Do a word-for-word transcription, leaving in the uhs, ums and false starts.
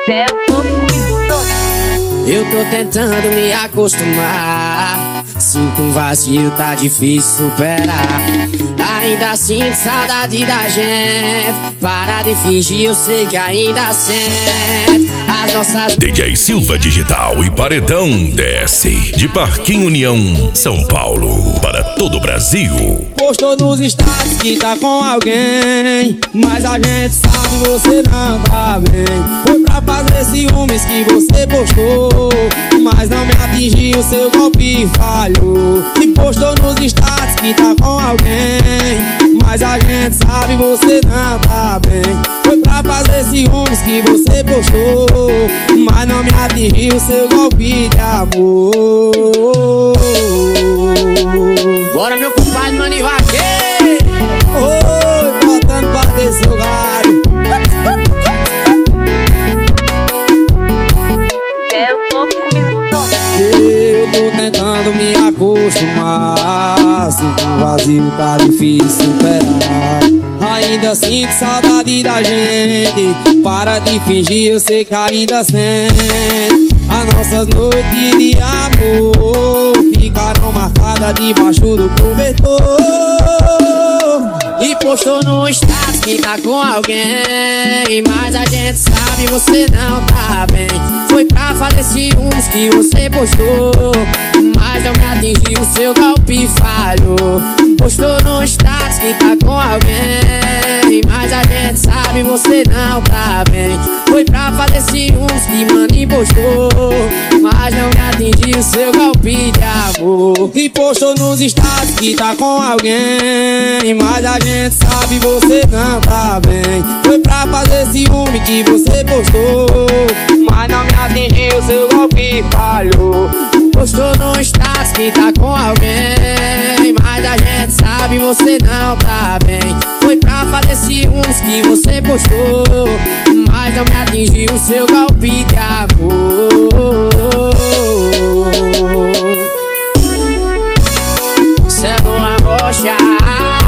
Eu tô tentando me acostumar, sinto um vazio, tá difícil superar. Ainda sinto saudade da gente, para de fingir, eu sei que ainda sente as nossas... D J Silva Digital e Paredão desce de Parquinho União, São Paulo, para todo o Brasil. Postou nos status que tá com alguém, mas a gente sabe você não tá bem. Foi pra fazer ciúmes que você postou, mas não me atingiu, seu golpe falhou. E postou nos status que tá com alguém, mas a gente sabe você não tá bem. Foi pra fazer ciúmes que você postou, mas não me atingiu, seu golpe de amor. Bora, meu compadre Mani Vaqueiro, oi, voltando pra ter seu galho. Eu tô tentando me acostumar, sinto um vazio, tá difícil superar. Ainda sinto saudade da gente, para de fingir, eu sei que ainda sente. As nossas noites de amor ficaram marcadas debaixo do cobertor. E postou no status que tá com alguém, mas a gente sabe você não tá bem. Foi pra fazer ciúmes que você postou, mas não me atingiu, seu golpe falhou. Postou no status que tá com alguém, mas a gente sabe você não tá bem. Foi pra fazer ciúmes que Mani postou, mas não me atingiu, seu golpe de amor. E postou nos status que tá com alguém, mas a gente sabe você não tá bem. Foi pra fazer ciúme que você postou, mas não me atingiu, seu golpe falhou. Postou no status que tá com alguém, mas a gente sabe você não tá bem. Foi pra fazer ciúmes que você postou, mas não me atingiu, seu golpe de amor. Cê é boa rocha.